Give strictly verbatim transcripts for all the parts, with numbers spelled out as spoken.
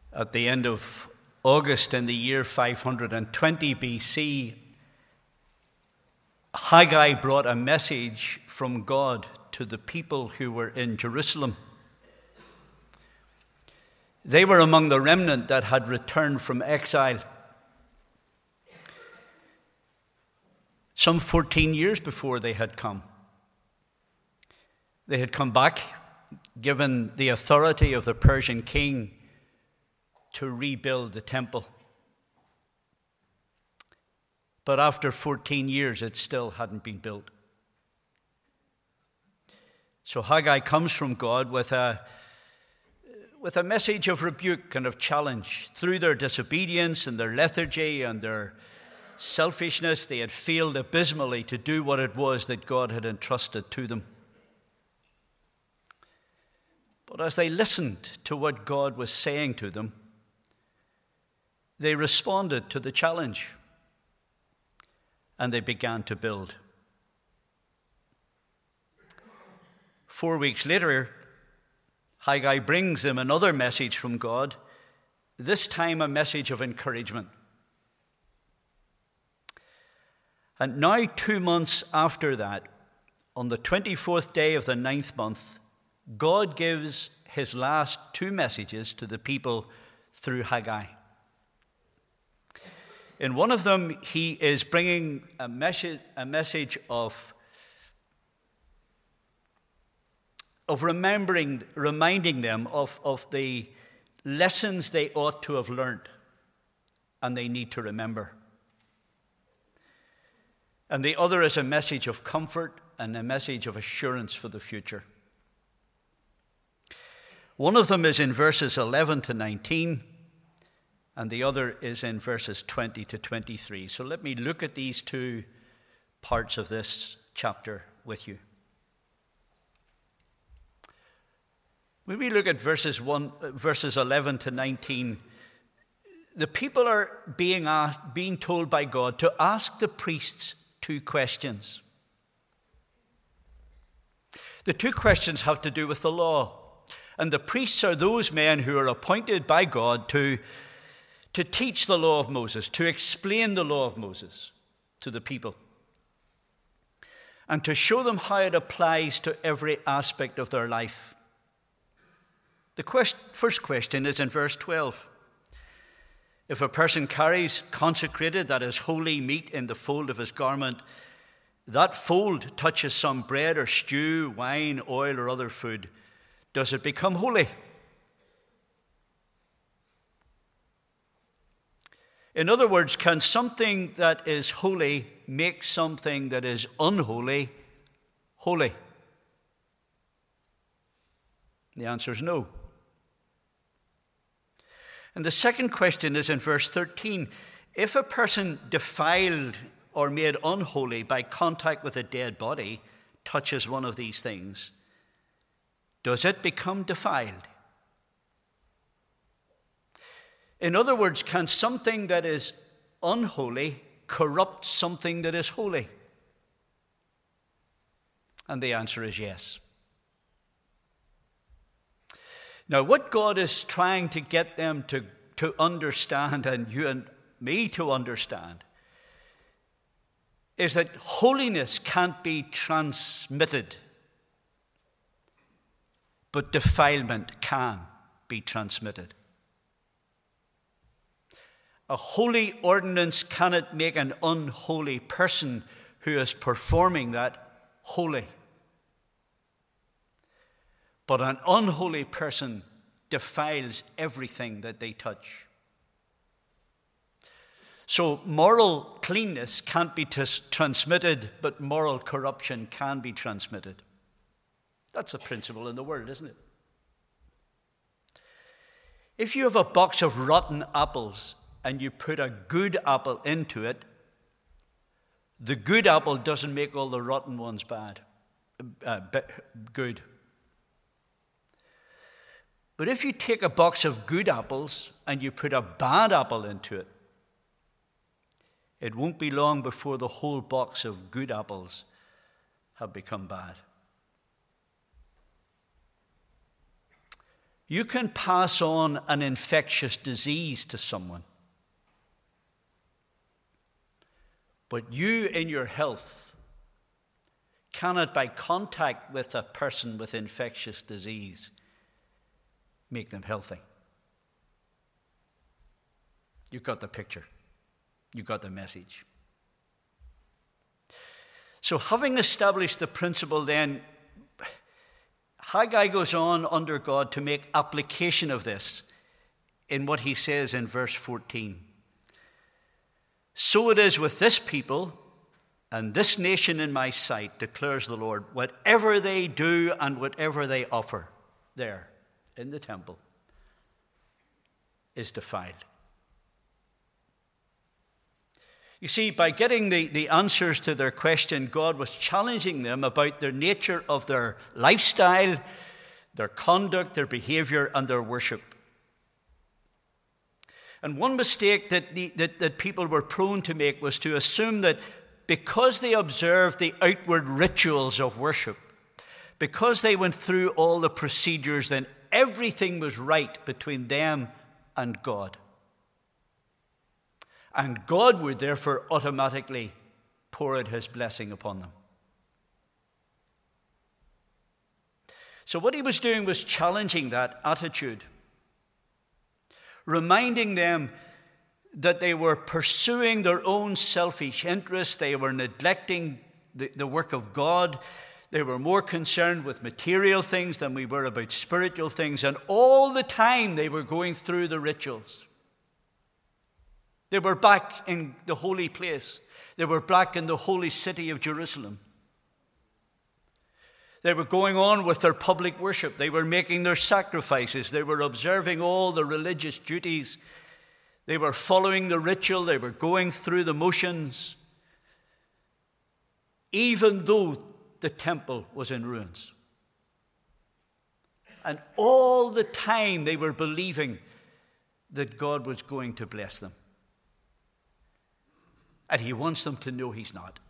At the end of August in the year five hundred twenty B C, Haggai brought a message from God to the people who were in Jerusalem. They were among the remnant that had returned from exile some fourteen years before they had come. They had come back, given the authority of the Persian king to rebuild the temple. But after fourteen years, it still hadn't been built. So Haggai comes from God with a, with a message of rebuke and of challenge. Through their disobedience and their lethargy and their selfishness, they had failed abysmally to do what it was that God had entrusted to them. But as they listened to what God was saying to them, they responded to the challenge and they began to build. Four weeks later, Haggai brings them another message from God, this time a message of encouragement. And now, two months after that, on the twenty-fourth day of the ninth month, God gives his last two messages to the people through Haggai. In one of them, he is bringing a message, a message of, of remembering, reminding them of, of the lessons they ought to have learned and they need to remember. And the other is a message of comfort and a message of assurance for the future. One of them is in verses eleven to nineteen, and the other is in verses twenty to twenty-three. So let me look at these two parts of this chapter with you. When we look at verses one, verses eleven to nineteen, the people are being asked, being told by God to ask the priests two questions. The two questions have to do with the law. And the priests are those men who are appointed by God to, to teach the law of Moses, to explain the law of Moses to the people, and to show them how it applies to every aspect of their life. The quest, first question is in verse twelve. If a person carries consecrated, that is holy meat in the fold of his garment, that fold touches some bread or stew, wine, oil, or other food, does it become holy? In other words, can something that is holy make something that is unholy holy? The answer is no. And the second question is in verse thirteen. If a person defiled or made unholy by contact with a dead body touches one of these things, does it become defiled? In other words, can something that is unholy corrupt something that is holy? And the answer is yes. Now, what God is trying to get them to, to understand, and you and me to understand, is that holiness can't be transmitted, but defilement can be transmitted. A holy ordinance cannot make an unholy person who is performing that holy. But an unholy person defiles everything that they touch. So moral cleanness can't be t- transmitted, but moral corruption can be transmitted. That's a principle in the world, isn't it? If you have a box of rotten apples and you put a good apple into it, the good apple doesn't make all the rotten ones bad, uh, good. But if you take a box of good apples and you put a bad apple into it, it won't be long before the whole box of good apples have become bad. You can pass on an infectious disease to someone. But you in your health cannot, by contact with a person with infectious disease, make them healthy. You got the picture. You got the message. So having established the principle then, Haggai goes on under God to make application of this in what he says in verse fourteen. So it is with this people and this nation in my sight, declares the Lord, whatever they do and whatever they offer there in the temple is defiled. You see, by getting the, the answers to their question, God was challenging them about the nature of their lifestyle, their conduct, their behavior, and their worship. And one mistake that, the, that, that people were prone to make was to assume that because they observed the outward rituals of worship, because they went through all the procedures, then everything was right between them and God. And God would therefore automatically pour out his blessing upon them. So what he was doing was challenging that attitude, reminding them that they were pursuing their own selfish interests. They were neglecting the, the work of God. They were more concerned with material things than we were about spiritual things. And all the time they were going through the rituals. They were back in the holy place. They were back in the holy city of Jerusalem. They were going on with their public worship. They were making their sacrifices. They were observing all the religious duties. They were following the ritual. They were going through the motions, even though the temple was in ruins. And all the time they were believing that God was going to bless them. And he wants them to know he's not.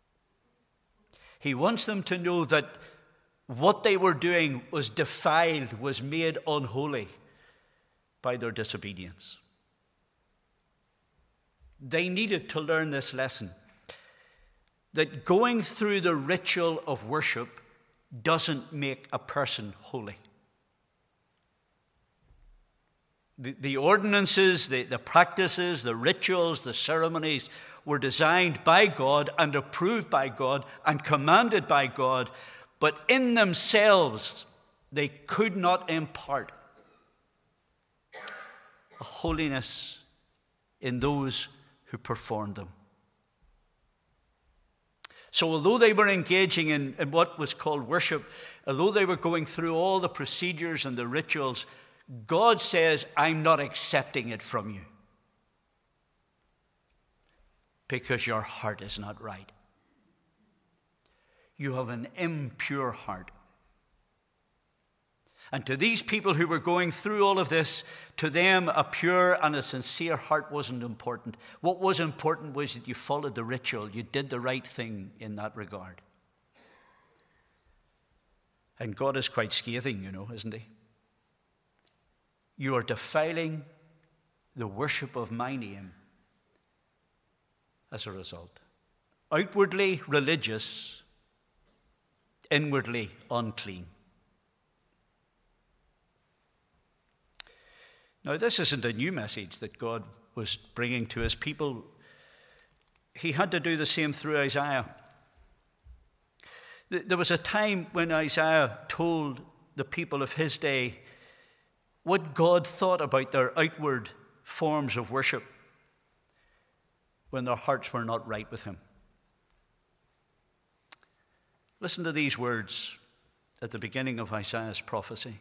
He wants them to know that what they were doing was defiled, was made unholy by their disobedience. They needed to learn this lesson, that going through the ritual of worship doesn't make a person holy. The, the ordinances, the, the practices, the rituals, the ceremonies were designed by God and approved by God and commanded by God, but in themselves they could not impart a holiness in those who performed them. So although they were engaging in, in what was called worship, although they were going through all the procedures and the rituals, God says, I'm not accepting it from you because your heart is not right. You have an impure heart. And to these people who were going through all of this, to them a pure and a sincere heart wasn't important. What was important was that you followed the ritual. You did the right thing in that regard. And God is quite scathing, you know, isn't he? You are defiling the worship of my name as a result. Outwardly religious, inwardly unclean. Now, this isn't a new message that God was bringing to his people. He had to do the same through Isaiah. There was a time when Isaiah told the people of his day what God thought about their outward forms of worship when their hearts were not right with him. Listen to these words at the beginning of Isaiah's prophecy.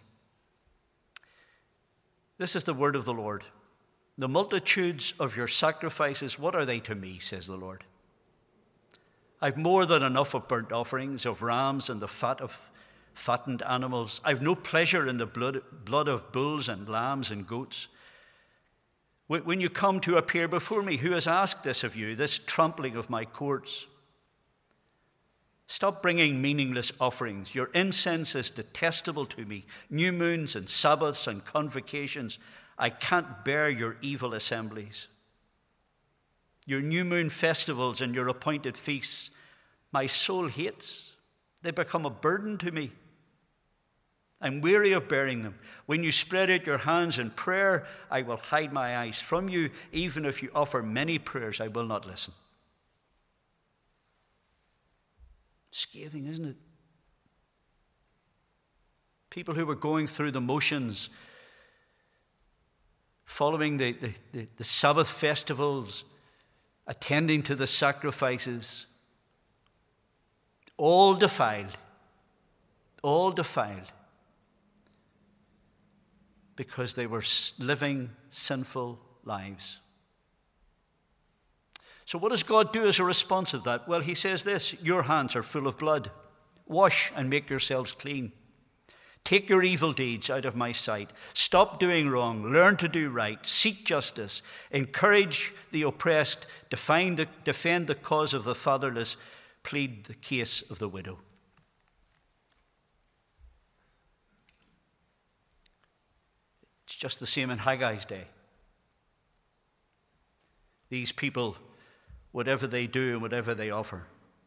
This is the word of the Lord. The multitudes of your sacrifices, what are they to me, says the Lord? I've more than enough of burnt offerings, of rams and the fat of fattened animals. I've no pleasure in the blood, blood of bulls and lambs and goats. When you come to appear before me, who has asked this of you, this trampling of my courts? Stop bringing meaningless offerings. Your incense is detestable to me. New moons and Sabbaths and convocations. I can't bear your evil assemblies. Your new moon festivals and your appointed feasts, my soul hates. They become a burden to me. I'm weary of bearing them. When you spread out your hands in prayer, I will hide my eyes from you. Even if you offer many prayers, I will not listen. Scathing, isn't it? People who were going through the motions, following the, the, the, the Sabbath festivals, attending to the sacrifices, all defiled, all defiled, because they were living sinful lives. So what does God do as a response of that? Well, he says this: your hands are full of blood. Wash and make yourselves clean. Take your evil deeds out of my sight. Stop doing wrong. Learn to do right. Seek justice. Encourage the oppressed. Defend the, defend the cause of the fatherless. Plead the case of the widow. It's just the same in Haggai's day. These people, whatever they do and whatever they offer,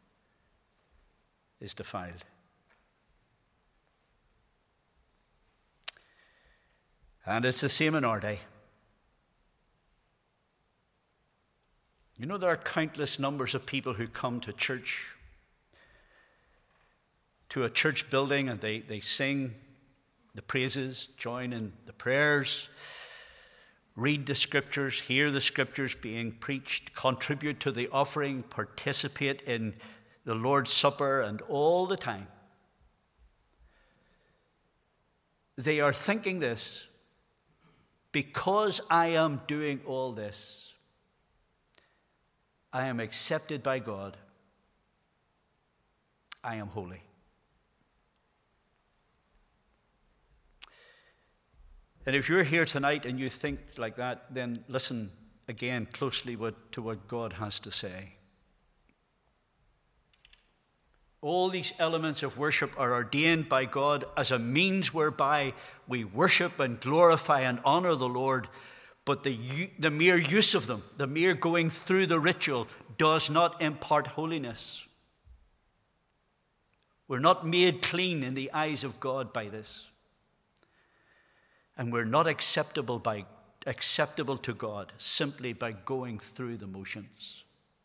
is defiled. And it's the same in our day. You know, there are countless numbers of people who come to church, to a church building, and they, they sing the praises, join in the prayers, read the scriptures, hear the scriptures being preached, contribute to the offering, participate in the Lord's Supper, and all the time they are thinking this: because I am doing all this, I am accepted by God. I am holy. And if you're here tonight and you think like that, then listen again closely what, to what God has to say. All these elements of worship are ordained by God as a means whereby we worship and glorify and honor the Lord, but the, the mere use of them, the mere going through the ritual, does not impart holiness. We're not made clean in the eyes of God by this. And we're not acceptable by acceptable to God simply by going through the motions.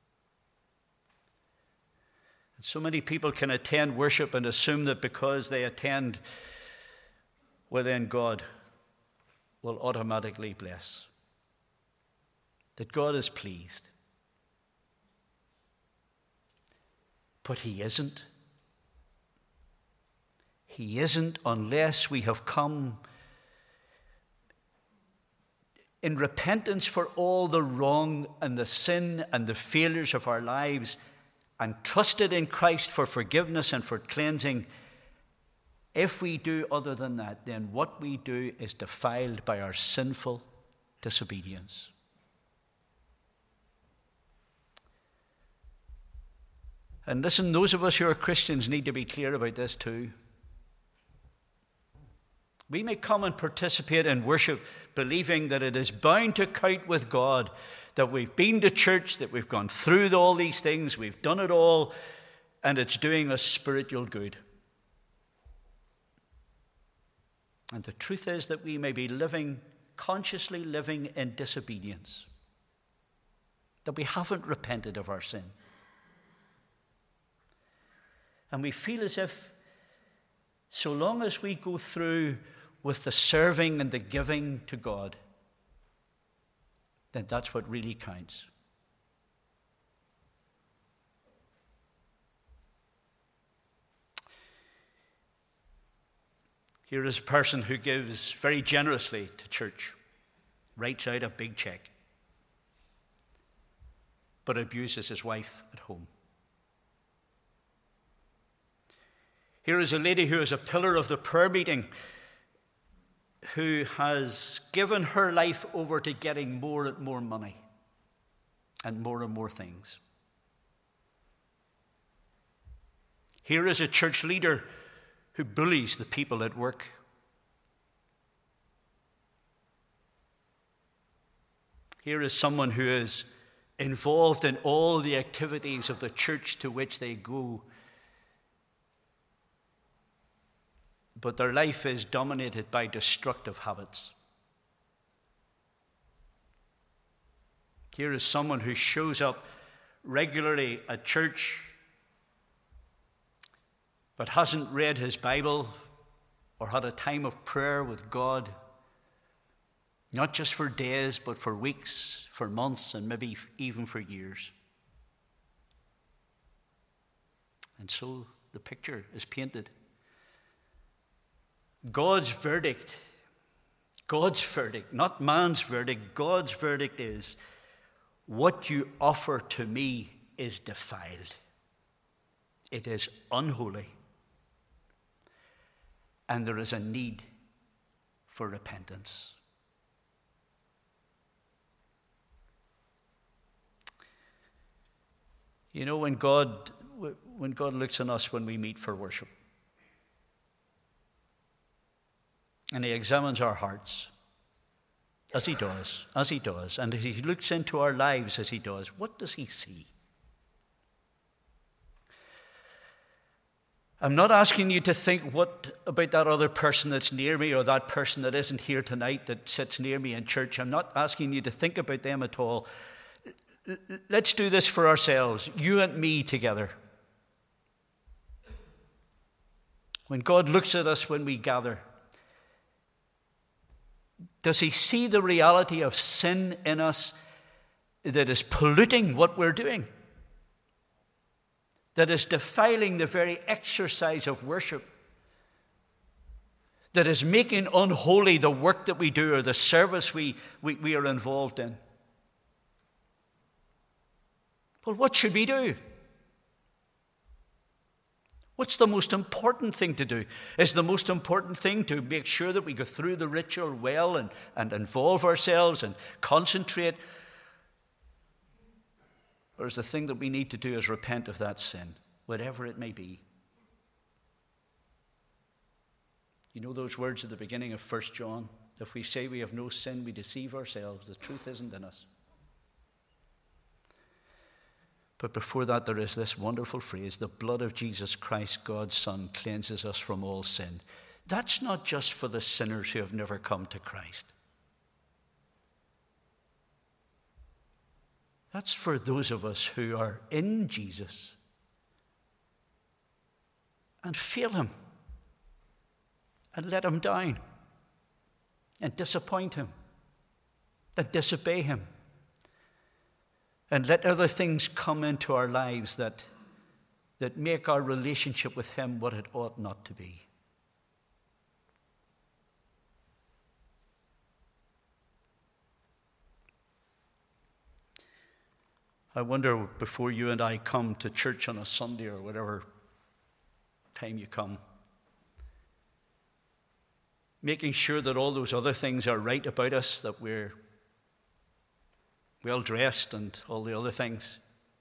And so many people can attend worship and assume that because they attend, well then God will automatically bless. That God is pleased. But he isn't. He isn't unless we have come in repentance for all the wrong and the sin and the failures of our lives, and trusted in Christ for forgiveness and for cleansing. If we do other than that, then what we do is defiled by our sinful disobedience. And listen, those of us who are Christians need to be clear about this too. We may come and participate in worship believing that it is bound to count with God, that we've been to church, that we've gone through all these things, we've done it all, and it's doing us spiritual good. And the truth is that we may be living, consciously living in disobedience, that we haven't repented of our sin. And we feel as if so long as we go through with the serving and the giving to God, then that's what really counts. Here is a person who gives very generously to church, writes out a big check, but abuses his wife at home. Here is a lady who is a pillar of the prayer meeting, who has given her life over to getting more and more money and more and more things. Here is a church leader who bullies the people at work. Here is someone who is involved in all the activities of the church to which they go, but their life is dominated by destructive habits. Here is someone who shows up regularly at church but hasn't read his Bible or had a time of prayer with God, not just for days, but for weeks, for months, and maybe even for years. And so the picture is painted. God's verdict, God's verdict, not man's verdict, God's verdict is, what you offer to me is defiled. It is unholy. And there is a need for repentance. You know, when God, when God looks on us when we meet for worship, and he examines our hearts, as he does, as he does, and he looks into our lives as he does, what does he see? I'm not asking you to think what about that other person that's near me or that person that isn't here tonight that sits near me in church. I'm not asking you to think about them at all. Let's do this for ourselves, you and me together. When God looks at us when we gather, does he see the reality of sin in us that is polluting what we're doing? That is defiling the very exercise of worship? That is making unholy the work that we do or the service we, we, we are involved in? Well, what should we do? What's the most important thing to do? Is the most important thing to make sure that we go through the ritual well and, and involve ourselves and concentrate? Or is the thing that we need to do is repent of that sin, whatever it may be? You know those words at the beginning of First John? If we say we have no sin, we deceive ourselves. The truth isn't in us. But before that, there is this wonderful phrase, the blood of Jesus Christ, God's Son, cleanses us from all sin. That's not just for the sinners who have never come to Christ. That's for those of us who are in Jesus and fail him and let him down and disappoint him and disobey him and let other things come into our lives that, that make our relationship with him what it ought not to be. I wonder, before you and I come to church on a Sunday or whatever time you come, making sure that all those other things are right about us, that we're well dressed and all the other things.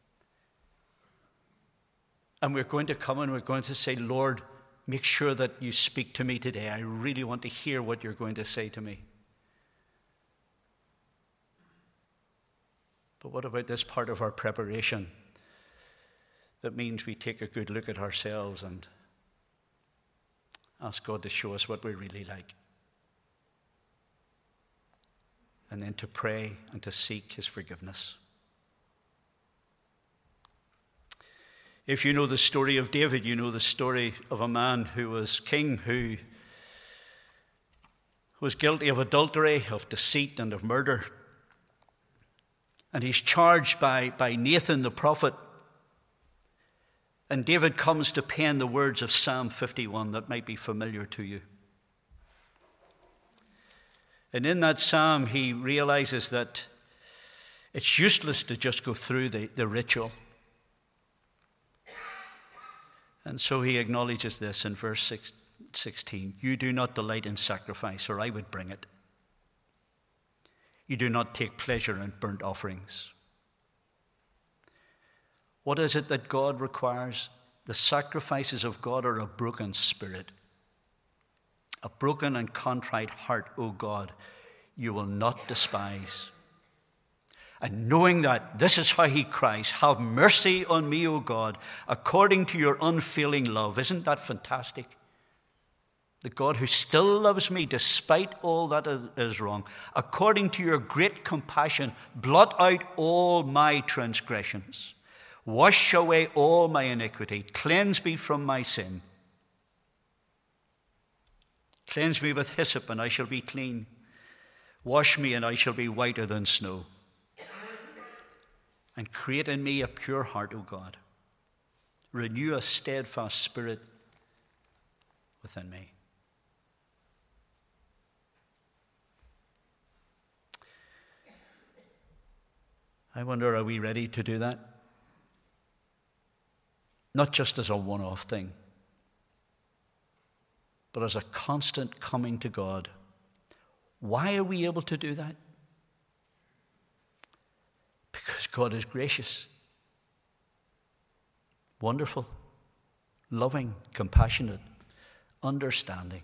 And we're going to come and we're going to say, Lord, make sure that you speak to me today. I really want to hear what you're going to say to me. But what about this part of our preparation that means we take a good look at ourselves and ask God to show us what we're really like? And then to pray and to seek his forgiveness. If you know the story of David, you know the story of a man who was king, who was guilty of adultery, of deceit, and of murder. And he's charged by, by Nathan the prophet. And David comes to pen the words of Psalm fifty-one that might be familiar to you. And in that psalm, he realizes that it's useless to just go through the, the ritual. And so he acknowledges this in verse sixteen. You do not delight in sacrifice, or I would bring it. You do not take pleasure in burnt offerings. What is it that God requires? The sacrifices of God are a broken spirit. A broken and contrite heart, O God, you will not despise. And knowing that, this is how he cries, have mercy on me, O God, according to your unfailing love. Isn't that fantastic? The God who still loves me despite all that is wrong. According to your great compassion, blot out all my transgressions. Wash away all my iniquity. Cleanse me from my sin. Cleanse me with hyssop, and I shall be clean. Wash me, and I shall be whiter than snow. And create in me a pure heart, O God. Renew a steadfast spirit within me. I wonder, are we ready to do that? Not just as a one-off thing, but as a constant coming to God. Why are we able to do that? Because God is gracious, wonderful, loving, compassionate, understanding.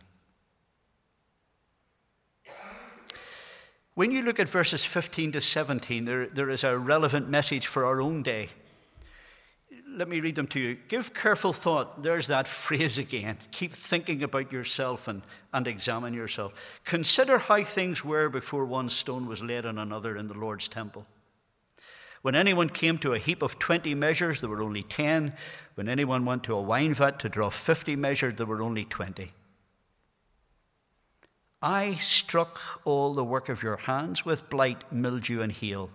When you look at verses fifteen to seventeen, there, there is a relevant message for our own day. Let me read them to you. Give careful thought. There's that phrase again. Keep thinking about yourself and, and examine yourself. Consider how things were before one stone was laid on another in the Lord's temple. When anyone came to a heap of twenty measures, there were only ten. When anyone went to a wine vat to draw fifty measures, there were only twenty. I struck all the work of your hands with blight, mildew, and hail.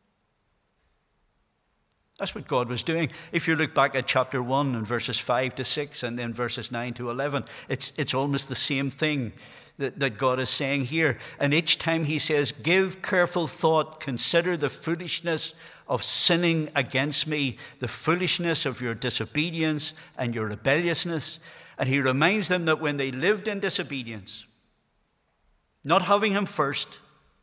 That's what God was doing. If you look back at chapter one and verses five to six and then verses nine to eleven, it's, it's almost the same thing that, that God is saying here. And each time he says, give careful thought, consider the foolishness of sinning against me, the foolishness of your disobedience and your rebelliousness. And he reminds them that when they lived in disobedience, not having him first,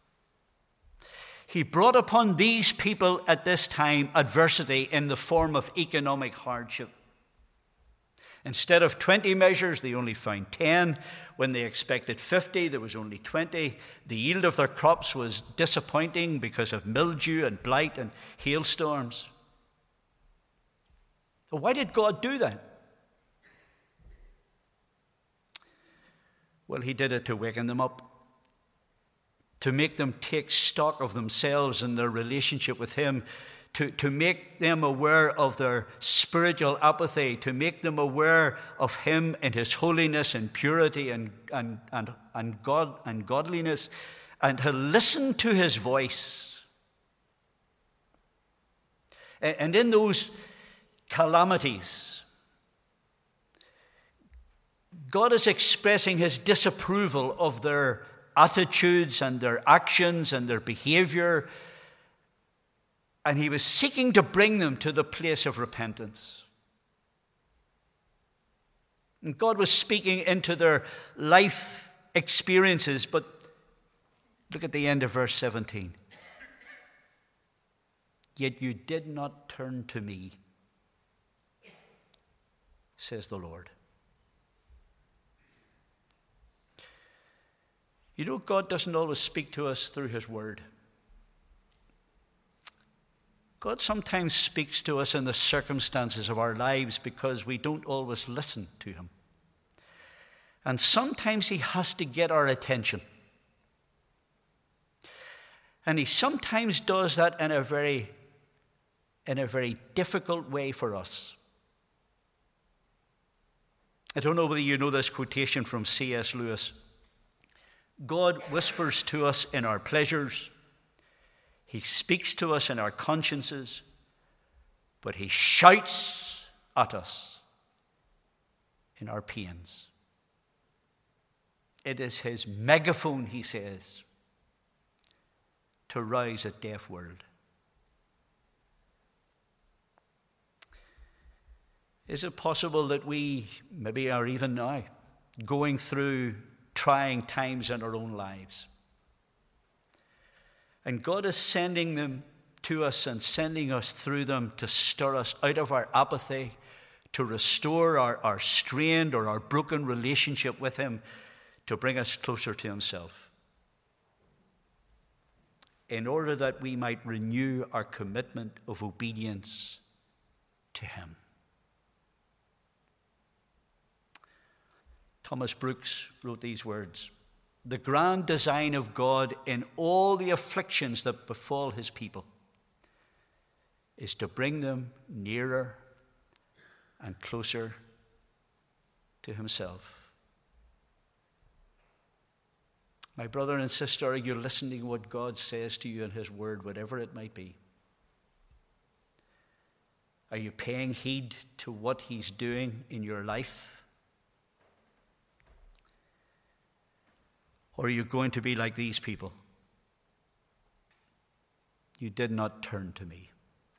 he brought upon these people at this time adversity in the form of economic hardship. Instead of twenty measures, they only found ten. When they expected fifty, there was only twenty. The yield of their crops was disappointing because of mildew and blight and hailstorms. Why did God do that? Well, he did it to waken them up, to make them take stock of themselves and their relationship with him, to, to make them aware of their spiritual apathy, to make them aware of him and his holiness and purity and, and, and, and, God, and godliness, and to listen to his voice. And, and in those calamities, God is expressing his disapproval of their attitudes and their actions and their behavior. And he was seeking to bring them to the place of repentance. And God was speaking into their life experiences, but look at the end of verse seventeen. Yet you did not turn to me, says the Lord. You know, God doesn't always speak to us through his word. God sometimes speaks to us in the circumstances of our lives because we don't always listen to him. And sometimes he has to get our attention. And he sometimes does that in a very, in a very difficult way for us. I don't know whether you know this quotation from C S Lewis. God whispers to us in our pleasures. He speaks to us in our consciences, but he shouts at us in our pains. It is his megaphone, he says, to rouse a deaf world. Is it possible that we maybe are even now going through trying times in our own lives? And God is sending them to us and sending us through them to stir us out of our apathy, to restore our, our strained or our broken relationship with him, to bring us closer to himself, in order that we might renew our commitment of obedience to him. Thomas Brooks wrote these words: "The grand design of God in all the afflictions that befall his people is to bring them nearer and closer to himself." My brother and sister, are you listening to what God says to you in his word, whatever it might be? Are you paying heed to what he's doing in your life? Or are you going to be like these people? You did not turn to me.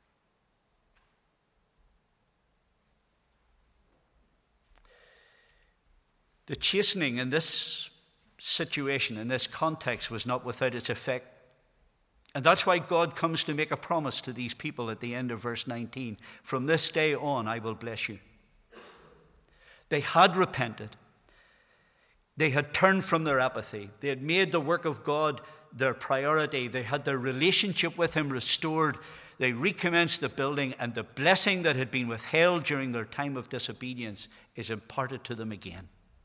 The chastening in this situation, in this context, was not without its effect. And that's why God comes to make a promise to these people at the end of verse nineteen. From this day on, I will bless you. They had repented. They had turned from their apathy. They had made the work of God their priority. They had their relationship with him restored. They recommenced the building, and the blessing that had been withheld during their time of disobedience is imparted to them again.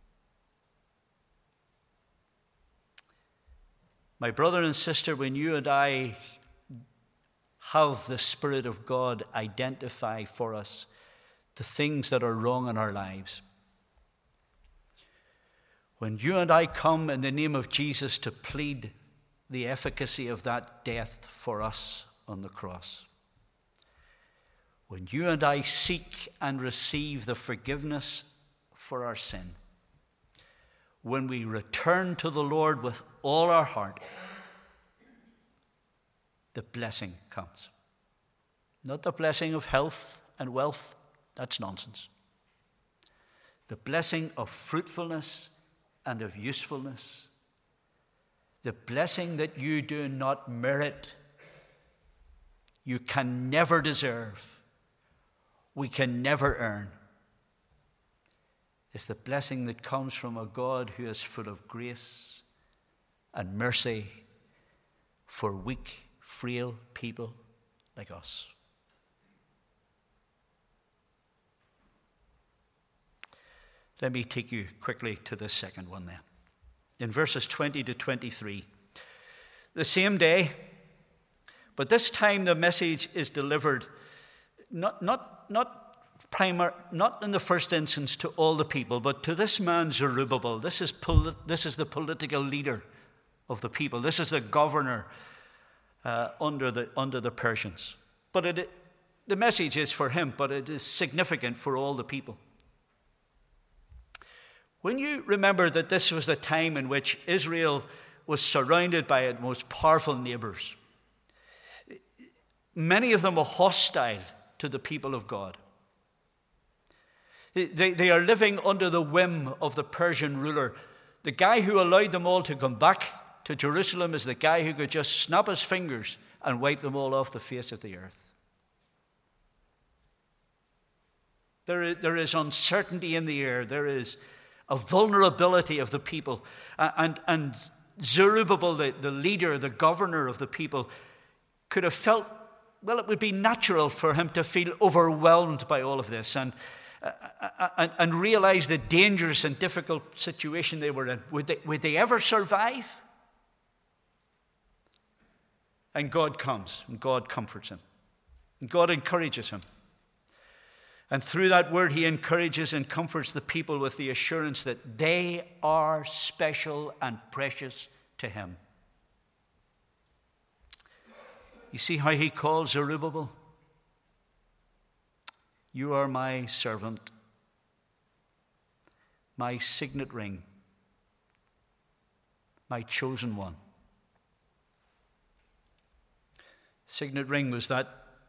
My brother and sister, when you and I have the Spirit of God identify for us the things that are wrong in our lives, when you and I come in the name of Jesus to plead the efficacy of that death for us on the cross, when you and I seek and receive the forgiveness for our sin, when we return to the Lord with all our heart, the blessing comes. Not the blessing of health and wealth, that's nonsense. The blessing of fruitfulness and of usefulness. The blessing that you do not merit, you can never deserve, we can never earn. It's the blessing that comes from a God who is full of grace and mercy for weak, frail people like us. Let me take you quickly to the second one then. In verses twenty to twenty-three, the same day, but this time the message is delivered not, not, not Primar, not in the first instance to all the people, but to this man Zerubbabel. This is, poli- this is the political leader of the people. This is the governor uh, under the under the Persians. But it, the message is for him, but it is significant for all the people. When you remember that this was the time in which Israel was surrounded by its most powerful neighbors, many of them were hostile to the people of God. They, they are living under the whim of the Persian ruler. The guy who allowed them all to come back to Jerusalem is the guy who could just snap his fingers and wipe them all off the face of the earth. There is, there is uncertainty in the air. There is a vulnerability of the people. And, and Zerubbabel, the, the leader, the governor of the people, could have felt, well, it would be natural for him to feel overwhelmed by all of this and And, and realize the dangerous and difficult situation they were in. Would they, would they ever survive? And God comes, and God comforts him. And God encourages him. And through that word, he encourages and comforts the people with the assurance that they are special and precious to him. You see how he calls Zerubbabel? You are my servant, my signet ring, my chosen one. Signet ring was that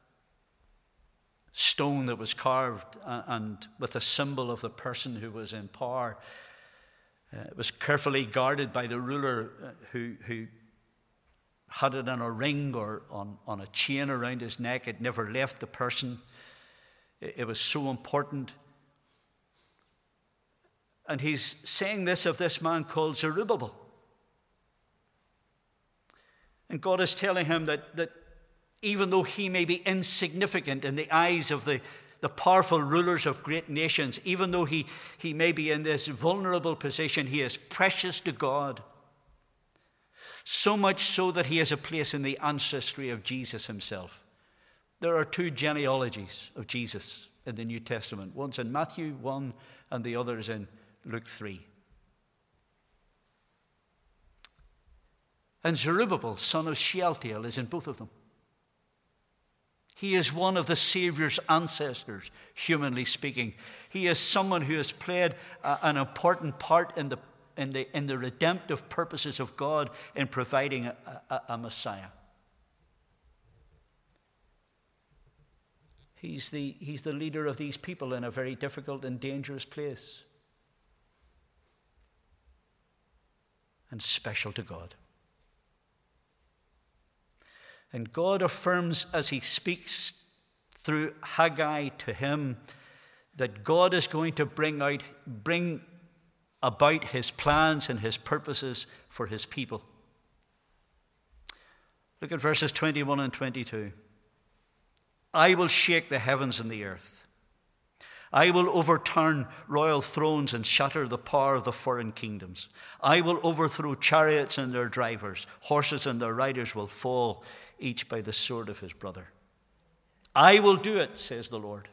stone that was carved and with a symbol of the person who was in power. Uh, it was carefully guarded by the ruler who, who had it on a ring or on, on a chain around his neck. It never left the person. It was so important And he's saying this of this man called Zerubbabel. And God is telling him that, that even though he may be insignificant in the eyes of the, the powerful rulers of great nations, even though he, he may be in this vulnerable position, he is precious to God. So much so that he has a place in the ancestry of Jesus himself. There are two genealogies of Jesus in the New Testament. One's in Matthew one and the other is in Luke three. And Zerubbabel, son of Shealtiel, is in both of them. He is one of the Savior's ancestors, humanly speaking. He is someone who has played a, an important part in the, in, the, in the redemptive purposes of God in providing a, a, a Messiah. He's the, he's the leader of these people in a very difficult and dangerous place. And special to God. And God affirms as he speaks through Haggai to him that God is going to bring out, bring about his plans and his purposes for his people. Look at verses twenty-one and twenty-two. I will shake the heavens and the earth. I will overturn royal thrones and shatter the power of the foreign kingdoms. I will overthrow chariots and their drivers. Horses and their riders will fall, each by the sword of his brother. I will do it, says the Lord.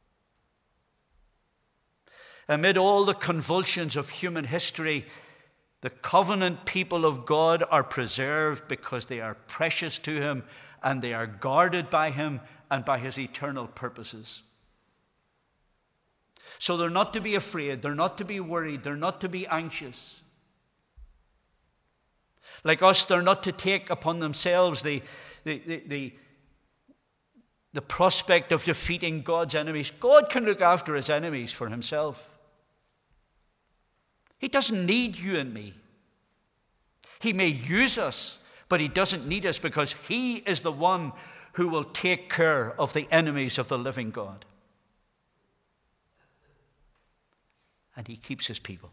Amid all the convulsions of human history, the covenant people of God are preserved because they are precious to him and they are guarded by him and by his eternal purposes. So they're not to be afraid, they're not to be worried, they're not to be anxious. Like us, they're not to take upon themselves the, the, the, the, the prospect of defeating God's enemies. God can look after his enemies for himself. He doesn't need you and me. He may use us, but he doesn't need us because he is the one who will take care of the enemies of the living God. And he keeps his people.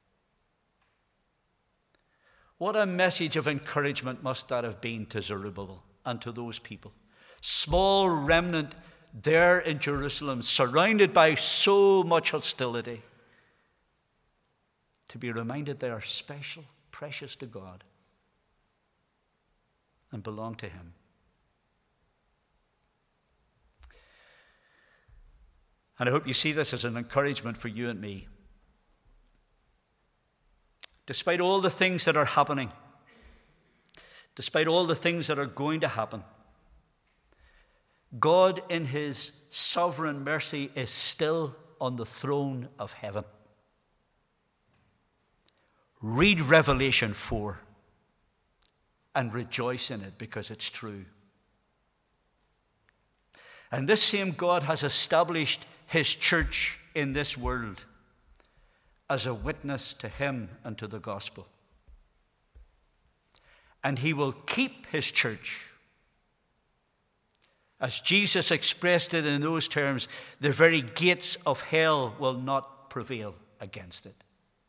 What a message of encouragement must that have been to Zerubbabel and to those people. Small remnant there in Jerusalem, surrounded by so much hostility. To be reminded they are special, precious to God, and belong to him. And I hope you see this as an encouragement for you and me. Despite all the things that are happening, despite all the things that are going to happen, God in his sovereign mercy is still on the throne of heaven. Read Revelation four and rejoice in it because it's true. And this same God has established his church in this world as a witness to him and to the gospel. And he will keep his church. As Jesus expressed it in those terms, the very gates of hell will not prevail against it.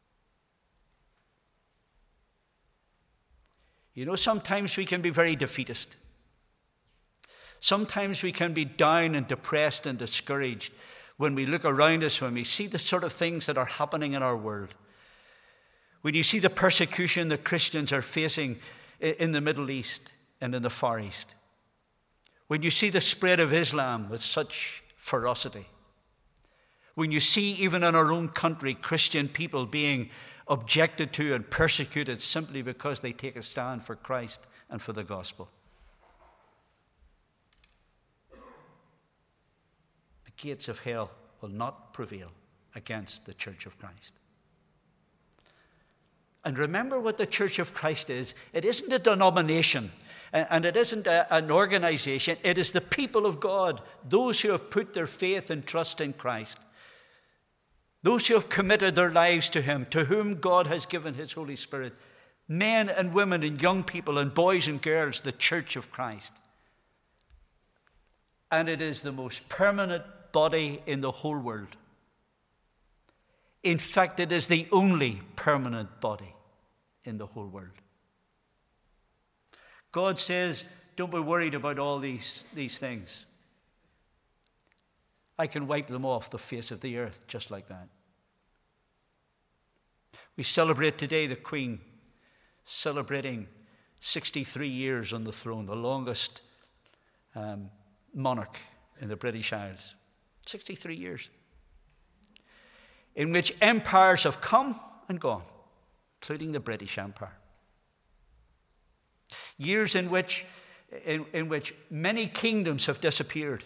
You know, sometimes we can be very defeatist. Sometimes we can be down and depressed and discouraged when we look around us, when we see the sort of things that are happening in our world. When you see the persecution that Christians are facing in the Middle East and in the Far East. When you see the spread of Islam with such ferocity. When you see, even in our own country, Christian people being objected to and persecuted simply because they take a stand for Christ and for the gospel. The gates of hell will not prevail against the Church of Christ. And remember what the Church of Christ is. It isn't a denomination, and it isn't a, an organization. It is the people of God, those who have put their faith and trust in Christ. Those who have committed their lives to him, to whom God has given his Holy Spirit. Men and women and young people and boys and girls, the Church of Christ. And it is the most permanent body in the whole world. In fact, it is the only permanent body in the whole world. God says, don't be worried about all these, these things. I can wipe them off the face of the earth just like that. We celebrate today the Queen celebrating sixty-three years on the throne, the longest um, monarch in the British Isles. sixty-three years. In which empires have come and gone, including the British Empire. Years in which, in, in which many kingdoms have disappeared.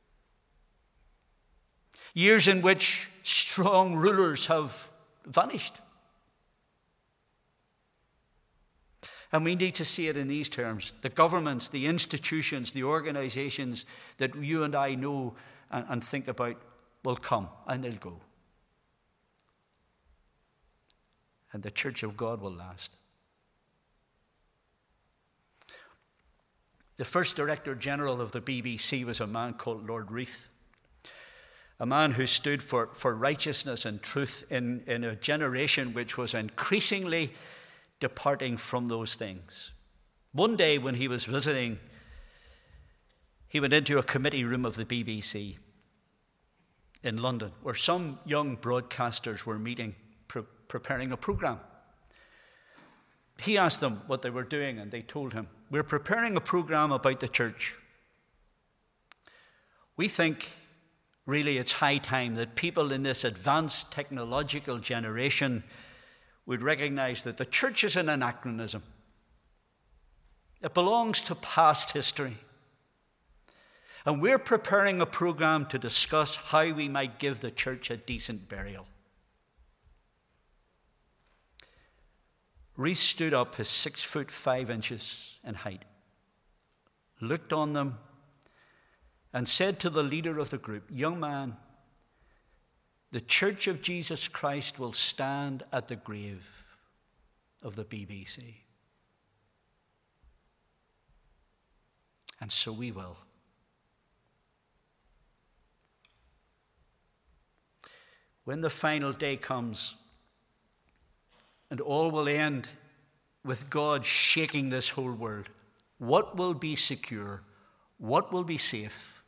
Years in which strong rulers have vanished. And we need to see it in these terms. The governments, the institutions, the organizations that you and I know and, and think about will come and they'll go. And the Church of God will last. The first Director General of the B B C was a man called Lord Reith. A man who stood for, for righteousness and truth in, in a generation which was increasingly departing from those things. One day when he was visiting, he went into a committee room of the B B C in London, where some young broadcasters were meeting, pre- preparing a program. He asked them what they were doing, and they told him, we're preparing a program about the church. We think really it's high time that people in this advanced technological generation would recognize that the church is an anachronism. It belongs to past history. And we're preparing a program to discuss how we might give the church a decent burial. Reith stood up, his six foot five inches in height, looked on them, and said to the leader of the group, young man, the Church of Jesus Christ will stand at the grave of the B B C. And so we will. When the final day comes, and all will end with God shaking this whole world, what will be secure? What will be safe?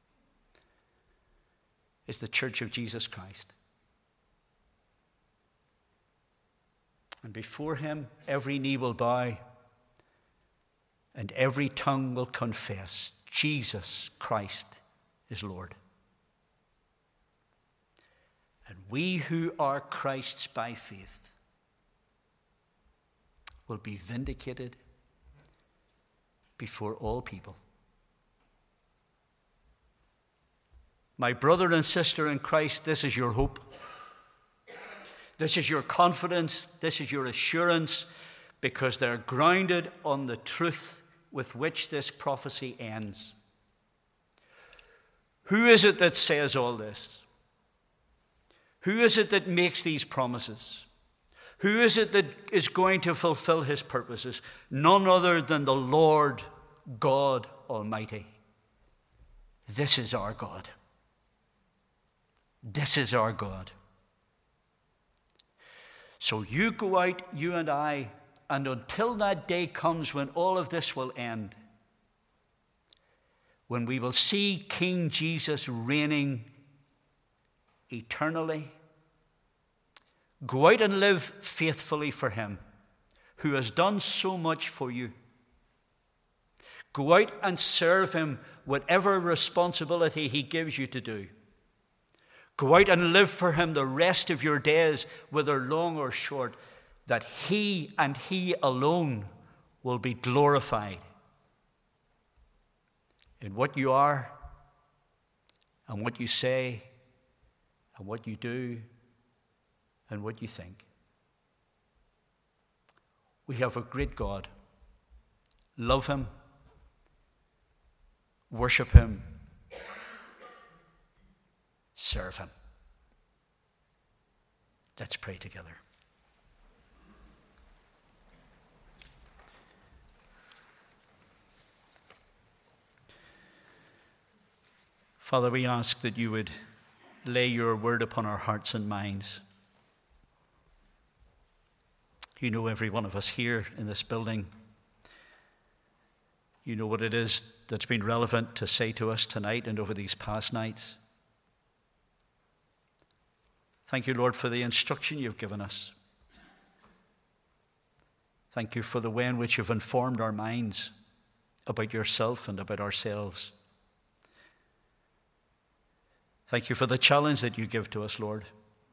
Is the Church of Jesus Christ. And before him, every knee will bow and every tongue will confess Jesus Christ is Lord. And we who are Christ's by faith will be vindicated before all people. My brother and sister in Christ, this is your hope. This is your confidence. This is your assurance, because they're grounded on the truth with which this prophecy ends. Who is it that says all this? Who is it that makes these promises? Who is it that is going to fulfill his purposes? None other than the Lord God Almighty. This is our God. This is our God. So you go out, you and I, and until that day comes when all of this will end, when we will see King Jesus reigning eternally, go out and live faithfully for him, who has done so much for you. Go out and serve him whatever responsibility he gives you to do. Go out and live for him the rest of your days, whether long or short, that he and he alone will be glorified in what you are and what you say and what you do and what you think. We have a great God. Love him. Worship him. Serve him. Let's pray together. Father, we ask that you would lay your word upon our hearts and minds. You know every one of us here in this building. You know what it is that's been relevant to say to us tonight and over these past nights. Thank you, Lord, for the instruction you've given us. Thank you for the way in which you've informed our minds about yourself and about ourselves. Thank you for the challenge that you give to us, Lord.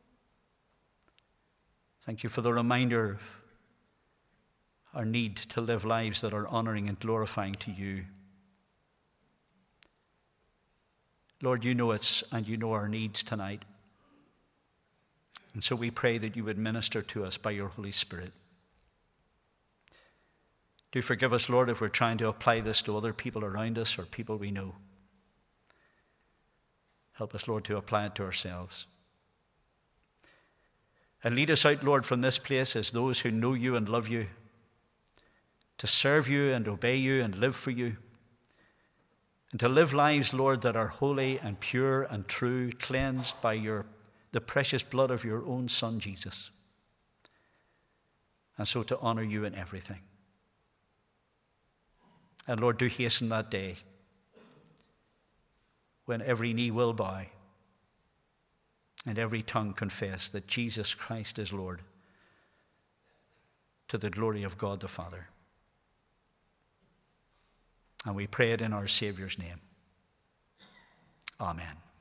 Thank you for the reminder of our need to live lives that are honoring and glorifying to you. Lord, you know us and you know our needs tonight. And so we pray that you would minister to us by your Holy Spirit. Do forgive us, Lord, if we're trying to apply this to other people around us or people we know. Help us, Lord, to apply it to ourselves. And lead us out, Lord, from this place as those who know you and love you, to serve you and obey you and live for you, and to live lives, Lord, that are holy and pure and true, cleansed by your the precious blood of your own Son, Jesus. And so to honor you in everything. And Lord, do hasten that day when every knee will bow and every tongue confess that Jesus Christ is Lord, to the glory of God the Father. And we pray it in our Savior's name. Amen.